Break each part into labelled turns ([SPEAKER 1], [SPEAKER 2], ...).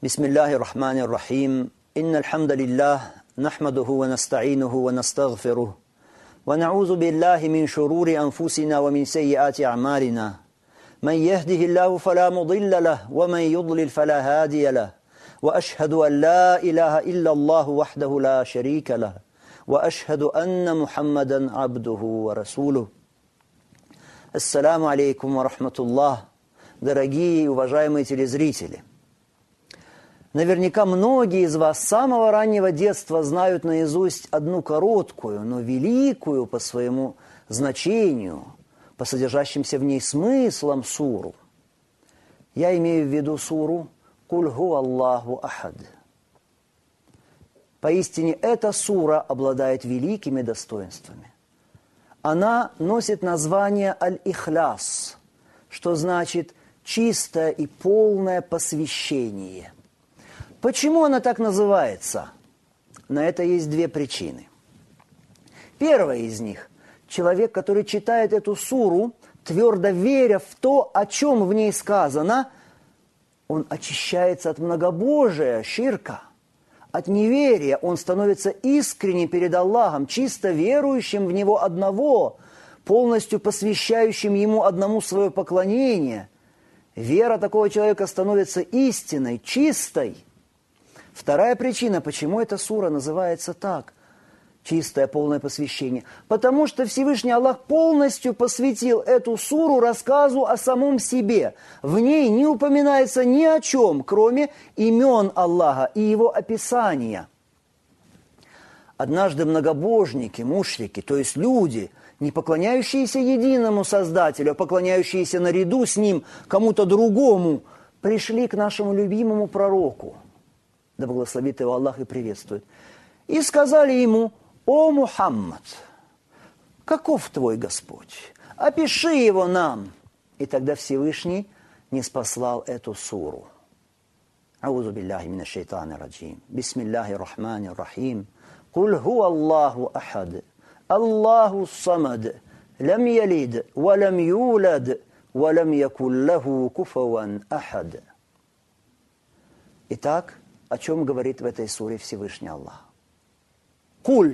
[SPEAKER 1] بسم الله الرحمن الرحيم إن الحمد لله نحمده ونستعينه ونستغفره ونعوذ بالله من شرور أنفسنا ومن سيئات أعمالنا من يهده الله فلا مضل له ومن يضلل فلا هادي له وأشهد أن لا إله إلا الله وحده لا شريك له وأشهد أن محمدا عبده ورسوله. Ассаламу алейкум ва рахматуллах, дорогие и уважаемые телезрители. Наверняка многие из вас с самого раннего детства знают наизусть одну короткую, но великую по своему значению, по содержащимся в ней смыслам суру. Я имею в виду суру «Куль ху Аллаху ахад». Поистине, эта сура обладает великими достоинствами. Она носит название «Аль-Ихляс», что значит «чистое и полное посвящение». Почему она так называется? На это есть две причины. Первая из них – человек, который читает эту суру, твердо веря в то, о чем в ней сказано, он очищается от многобожия, ширка, от неверия, он становится искренним перед Аллахом, чисто верующим в Него одного, полностью посвящающим Ему одному свое поклонение. Вера такого человека становится истинной, чистой. Вторая причина, почему эта сура называется так, чистое, полное посвящение, потому что Всевышний Аллах полностью посвятил эту суру рассказу о самом себе. В ней не упоминается ни о чем, кроме имен Аллаха и его описания. Однажды многобожники, мушрики, то есть люди, не поклоняющиеся единому Создателю, а поклоняющиеся наряду с Ним кому-то другому, пришли к нашему любимому пророку, да благословит его Аллах и приветствует, и сказали ему: «О Мухаммад, каков твой Господь? Опиши его нам». И тогда Всевышний ниспослал эту суру. Аузу билляхи минаш шайтанир раджим. Бисмиллахи рахманир рахим. Куль ху Аллаху ахад. Аллаху самад. Лам ялид, ва лам юлад, ва лам якун лаху куфуан ахад. Итак, о чем говорит в этой суре Всевышний Аллах? Куль.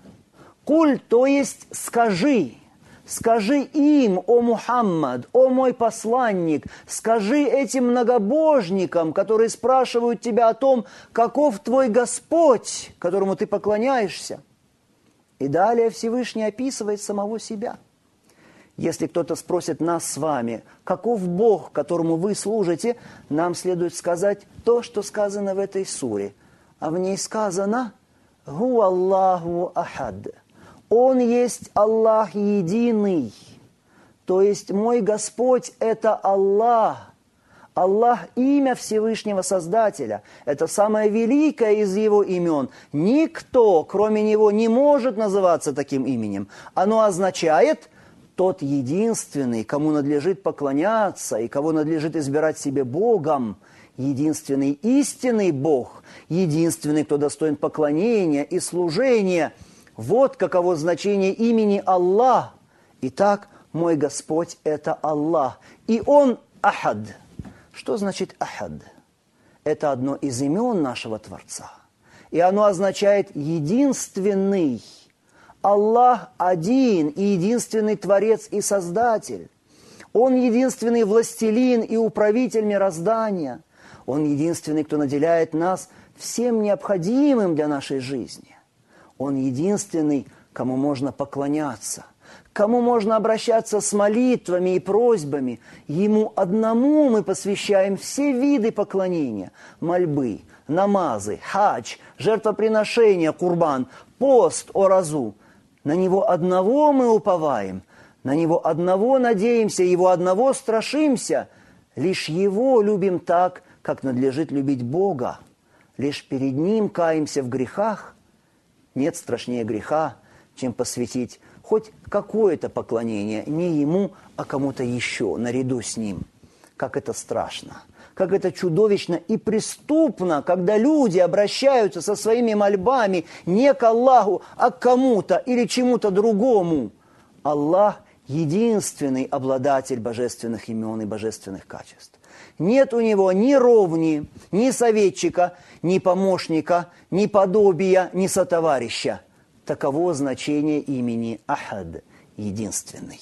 [SPEAKER 1] Куль, то есть скажи. Скажи им, о Мухаммад, о мой посланник, скажи этим многобожникам, которые спрашивают тебя о том, каков твой Господь, которому ты поклоняешься. И далее Всевышний описывает самого себя. Если кто-то спросит нас с вами, каков Бог, которому вы служите, нам следует сказать то, что сказано в этой суре. А в ней сказано «Ху Аллаху ахад». Он есть Аллах единый. То есть мой Господь – это Аллах. Аллах – имя Всевышнего Создателя. Это самое великое из Его имен. Никто, кроме Него, не может называться таким именем. Оно означает тот единственный, кому надлежит поклоняться и кого надлежит избирать себе Богом. Единственный истинный Бог, единственный, кто достоин поклонения и служения. Вот каково значение имени Аллах. Итак, мой Господь – это Аллах. И Он Ахад. Что значит Ахад? Это одно из имен нашего Творца. И оно означает единственный. Аллах один и единственный Творец и Создатель. Он единственный властелин и управитель мироздания. Он единственный, кто наделяет нас всем необходимым для нашей жизни. Он единственный, кому можно поклоняться, кому можно обращаться с молитвами и просьбами. Ему одному мы посвящаем все виды поклонения, мольбы, намазы, хадж, жертвоприношения, курбан, пост, оразу. На Него одного мы уповаем, на Него одного надеемся, Его одного страшимся. Лишь Его любим так, как надлежит любить Бога. Лишь перед Ним каемся в грехах. Нет страшнее греха, чем посвятить хоть какое-то поклонение не Ему, а кому-то еще, наряду с Ним. Как это страшно, как это чудовищно и преступно, когда люди обращаются со своими мольбами не к Аллаху, а к кому-то или чему-то другому. Аллах – единственный обладатель божественных имен и божественных качеств. Нет у него ни ровни, ни советчика, ни помощника, ни подобия, ни сотоварища. Таково значение имени Ахад, единственный.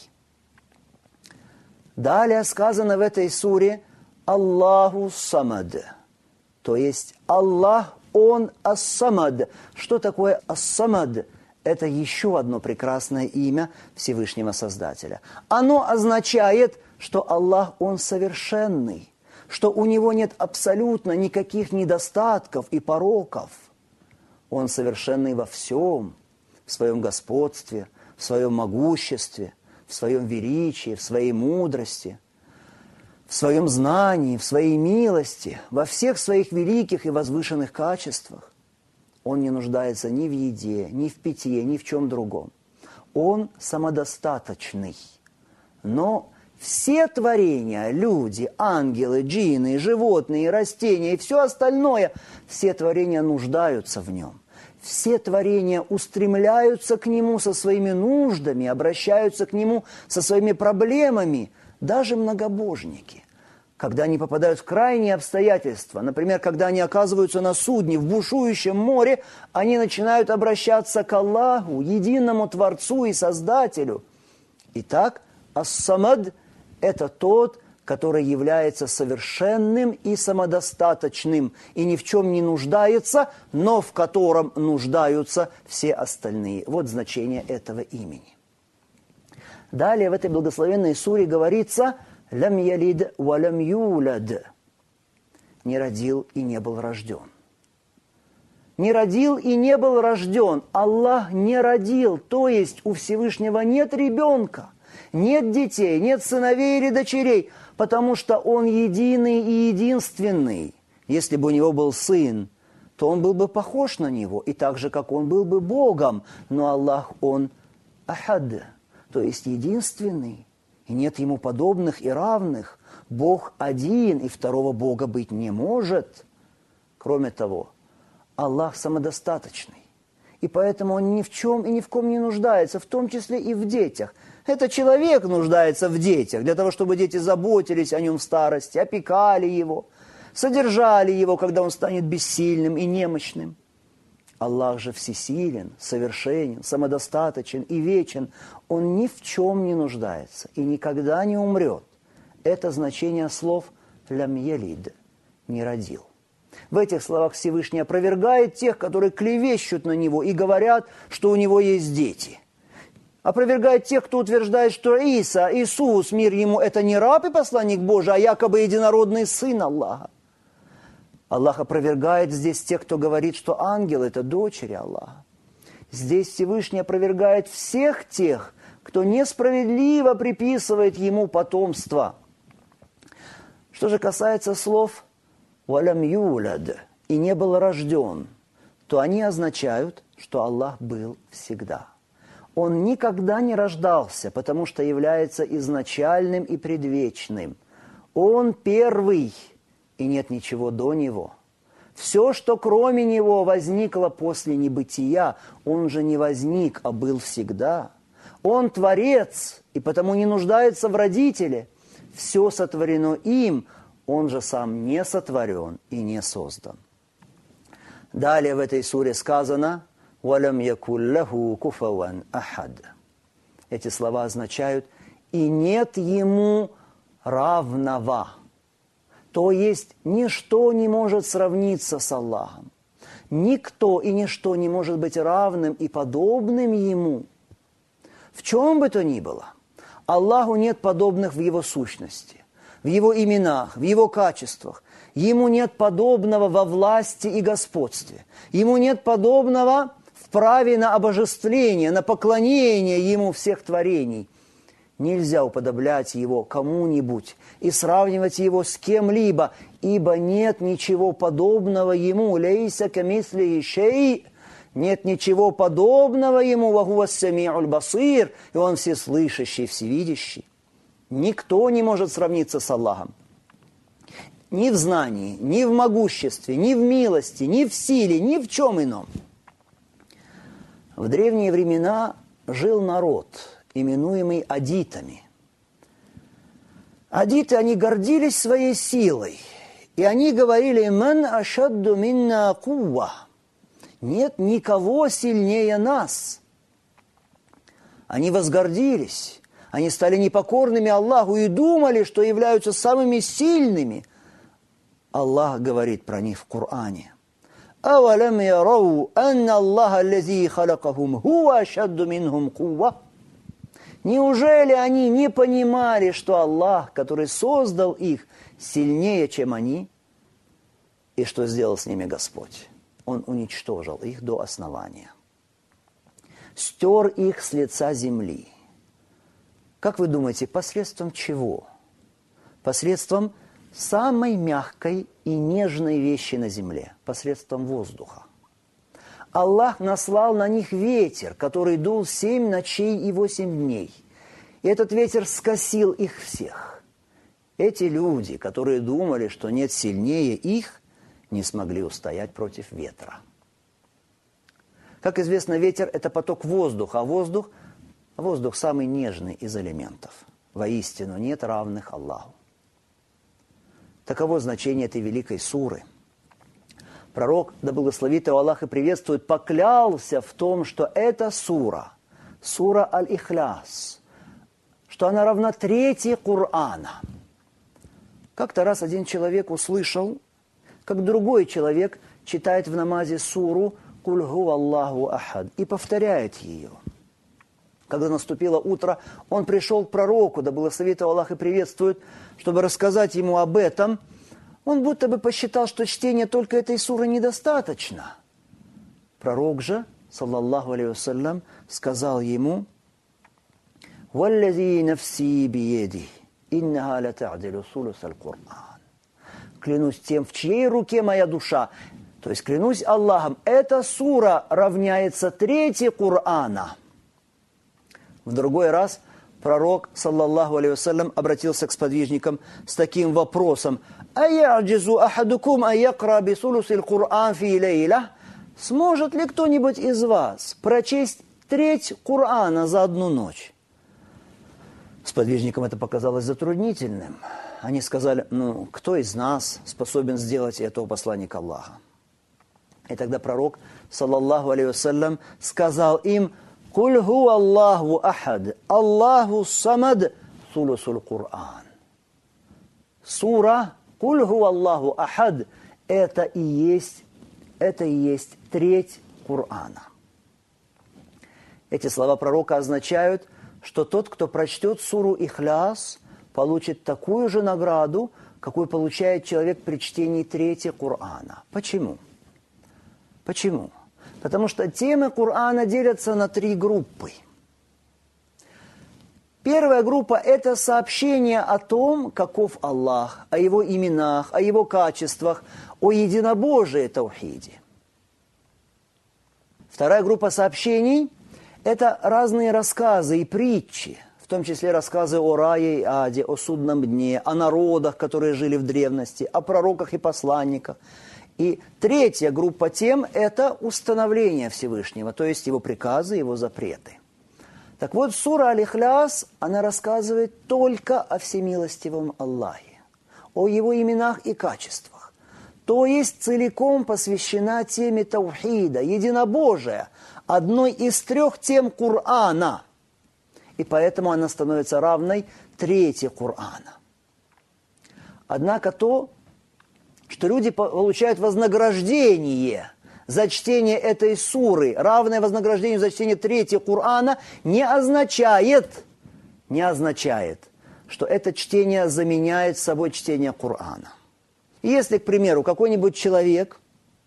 [SPEAKER 1] Далее сказано в этой суре Аллаху Самад, то есть Аллах, Он Ас-Самад. Что такое Ас-Самад? Это еще одно прекрасное имя Всевышнего Создателя. Оно означает, что Аллах, Он совершенный, что у Него нет абсолютно никаких недостатков и пороков. Он совершенный во всем, в своем господстве, в своем могуществе, в своем величии, в своей мудрости, в своем знании, в своей милости, во всех своих великих и возвышенных качествах. Он не нуждается ни в еде, ни в питье, ни в чем другом. Он самодостаточный. Но все творения, люди, ангелы, джинны, животные, растения и все остальное, все творения нуждаются в нем. Все творения устремляются к нему со своими нуждами, обращаются к нему со своими проблемами, даже многобожники. Когда они попадают в крайние обстоятельства, например, когда они оказываются на судне в бушующем море, они начинают обращаться к Аллаху, единому Творцу и Создателю. Итак, Ас-Самад – это тот, который является совершенным и самодостаточным, и ни в чем не нуждается, но в котором нуждаются все остальные. Вот значение этого имени. Далее в этой благословенной суре говорится «Лям ялид ва лям юлад» – не родил и не был рожден. Не родил и не был рожден. Аллах не родил, то есть у Всевышнего нет ребенка, нет детей, нет сыновей или дочерей, потому что Он единый и единственный. Если бы у Него был сын, то Он был бы похож на Него, и так же, как Он был бы Богом. Но Аллах, Он Ахад, то есть единственный, и нет Ему подобных и равных. Бог один, и второго Бога быть не может. Кроме того, Аллах самодостаточный, и поэтому Он ни в чем и ни в ком не нуждается, в том числе и в детях. Это человек нуждается в детях, для того, чтобы дети заботились о нем в старости, опекали его, содержали его, когда он станет бессильным и немощным. Аллах же всесилен, совершенен, самодостаточен и вечен. Он ни в чем не нуждается и никогда не умрет. Это значение слов «лям ялид» – «не родил». В этих словах Всевышний опровергает тех, которые клевещут на Него и говорят, что у Него есть дети. Опровергает тех, кто утверждает, что Иисус, мир Ему, это не раб и посланник Божий, а якобы единородный сын Аллаха. Аллах опровергает здесь тех, кто говорит, что ангел – это дочери Аллаха. Здесь Всевышний опровергает всех тех, кто несправедливо приписывает Ему потомство. Что же касается слов «валям юлад» и «не был рожден», то они означают, что Аллах был всегда. Он никогда не рождался, потому что является изначальным и предвечным. Он первый, и нет ничего до Него. Все, что кроме Него возникло после небытия, Он же не возник, а был всегда. Он Творец, и потому не нуждается в родителе. Все сотворено им, Он же сам не сотворен и не создан. Далее в этой суре сказано «Валям якуллаху куфаван ахад». Эти слова означают «и нет ему равного». То есть ничто не может сравниться с Аллахом. Никто и ничто не может быть равным и подобным Ему. В чем бы то ни было, Аллаху нет подобных в Его сущности, в Его именах, в Его качествах. Ему нет подобного во власти и господстве. Ему нет подобного в праве на обожествление, на поклонение Ему всех творений. Нельзя уподоблять Его кому-нибудь и сравнивать Его с кем-либо, ибо нет ничего подобного Ему. «Лейса камислихи шей», нет ничего подобного Ему. «Ва хуа ас-сами'уль басир», и Он всеслышащий, всевидящий. Никто не может сравниться с Аллахом. Ни в знании, ни в могуществе, ни в милости, ни в силе, ни в чем ином. В древние времена жил народ, именуемый адитами. Адиты, они гордились своей силой. И они говорили: «Ман ашадду минна кувва». Нет никого сильнее нас. Они возгордились. Они стали непокорными Аллаху и думали, что являются самыми сильными. Аллах говорит про них в Коране: «Авалам ярау анна Аллаха аллази халакахум хуа ашадду минхум кувва». Неужели они не понимали, что Аллах, который создал их, сильнее, чем они? И что сделал с ними Господь? Он уничтожил их до основания. Стер их с лица земли. Как вы думаете, посредством чего? Посредством самой мягкой и нежной вещи на земле. Посредством воздуха. Аллах наслал на них ветер, который дул 7 ночей и 8 дней. И этот ветер скосил их всех. Эти люди, которые думали, что нет сильнее их, не смогли устоять против ветра. Как известно, ветер – это поток воздуха, а воздух самый нежный из элементов. Воистину нет равных Аллаху. Таково значение этой великой суры. Пророк, да благословит его Аллах и приветствует, поклялся в том, что эта сура, сура Аль-Ихляс, что она равна трети Корана. Как-то раз один человек услышал, как другой человек читает в намазе суру «Куль гу Аллаху ахад» и повторяет ее. Когда наступило утро, он пришел к пророку, да благословит его Аллах и приветствует, чтобы рассказать ему об этом. Он будто бы посчитал, что чтение только этой суры недостаточно. Пророк же, саллаллаху алейхи вассалям, сказал ему: «Валлази нафси биеди, иннаха ла та'дилу сулус аль-Кур'ан». Клянусь тем, в чьей руке моя душа, то есть клянусь Аллахом, эта сура равняется трети Кур'ана. В другой раз пророк, саллаллаху алейхи вассалям, обратился к сподвижникам с таким вопросом: «Аяджизу ахадукум аякра бисулусил Кур'ан фи лейля?» Сможет ли кто-нибудь из вас прочесть треть Кур'ана за одну ночь? Сподвижникам это показалось затруднительным. Они сказали: кто из нас способен сделать это у посланника Аллаха? И тогда пророк, саллаллаху алейхи вассалям, сказал им: «Куль ху Аллаху ахад, Аллаху самад, сулусул Кур'ан». Сура «Куль ху Аллаху ахад» – это и есть треть Кур'ана. Эти слова пророка означают, что тот, кто прочтет суру Ихляс, получит такую же награду, какую получает человек при чтении трети Кур'ана. Почему? Почему? Потому что темы Кур'ана делятся на 3 группы. Первая группа – это сообщение о том, каков Аллах, о Его именах, о Его качествах, о единобожии таухиде. Вторая группа сообщений – это разные рассказы и притчи, в том числе рассказы о рае и аде, о судном дне, о народах, которые жили в древности, о пророках и посланниках. И третья группа тем – это установление Всевышнего, то есть Его приказы, Его запреты. Так вот, сура Аль-Ихляс, она рассказывает только о всемилостивом Аллахе, о Его именах и качествах. То есть целиком посвящена теме таухида, единобожия, одной из 3 тем Кур'ана. И поэтому она становится равной трети Кур'ана. Однако то, что люди получают вознаграждение за чтение этой суры, равное вознаграждению за чтение трети Кур'ана, не означает, что это чтение заменяет собой чтение Кур'ана. Если, к примеру, какой-нибудь человек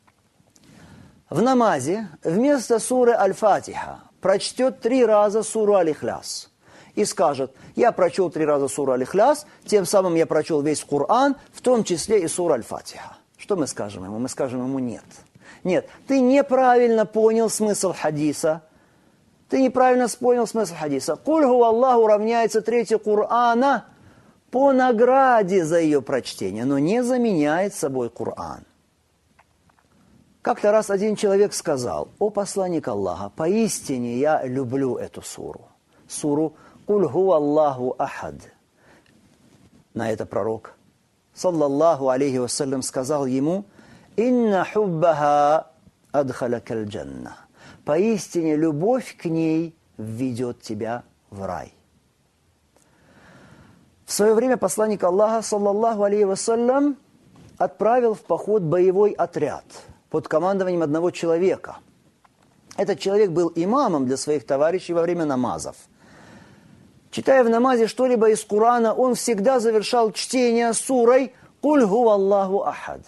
[SPEAKER 1] в намазе вместо суры Аль-Фатиха прочтет 3 раза суру Аль-Ихляс и скажет: я прочел 3 раза суру Аль-Ихляс, тем самым я прочел весь Кур'ан, в том числе и суру Аль-Фатиха. Что мы скажем ему? Мы скажем ему: нет. Нет, ты неправильно понял смысл хадиса. Ты неправильно понял смысл хадиса. «Куль ху Аллаху» равняется трети Кур'ана по награде за ее прочтение, но не заменяет собой Кур'ан. Как-то раз один человек сказал: «О посланник Аллаха, поистине я люблю эту суру. Суру «Куль ху Аллаху ахад». На это пророк, саллаллаху алейхи вассалям, сказал ему: «Инна хуббаха адхаляка аль-джанна». Поистине, любовь к ней введет тебя в рай. В свое время посланник Аллаха, саллаллаху алейхи вассалям, отправил в поход боевой отряд под командованием одного человека. Этот человек был имамом для своих товарищей во время намазов. Читая в намазе что-либо из Корана, он всегда завершал чтение сурой «Куль хуа Аллаху ахад».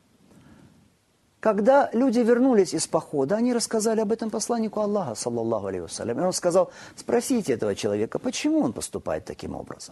[SPEAKER 1] Когда люди вернулись из похода, они рассказали об этом посланнику Аллаха, саллаллаху алейхи вассалям. И он сказал: спросите этого человека, почему он поступает таким образом.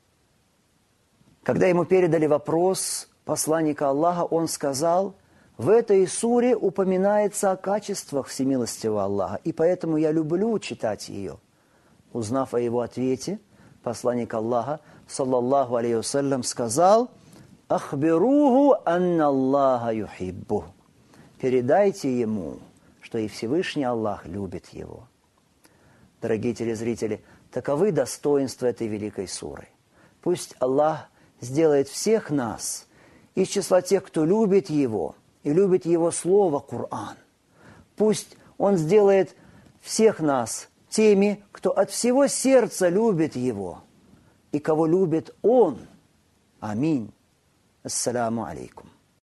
[SPEAKER 1] Когда ему передали вопрос посланника Аллаха, он сказал: в этой суре упоминается о качествах всемилостивого Аллаха, и поэтому я люблю читать ее. Узнав о его ответе, посланник Аллаха, саллаллаху алейхи вассалям, сказал: «Ахбируху анна Аллаха юхиббу». Передайте ему, что и Всевышний Аллах любит его. Дорогие телезрители, таковы достоинства этой великой суры. Пусть Аллах сделает всех нас из числа тех, кто любит Его и любит Его Слово Коран. Пусть Он сделает всех нас теми, кто от всего сердца любит Его и кого любит Он. Аминь. Ассаляму алейкум.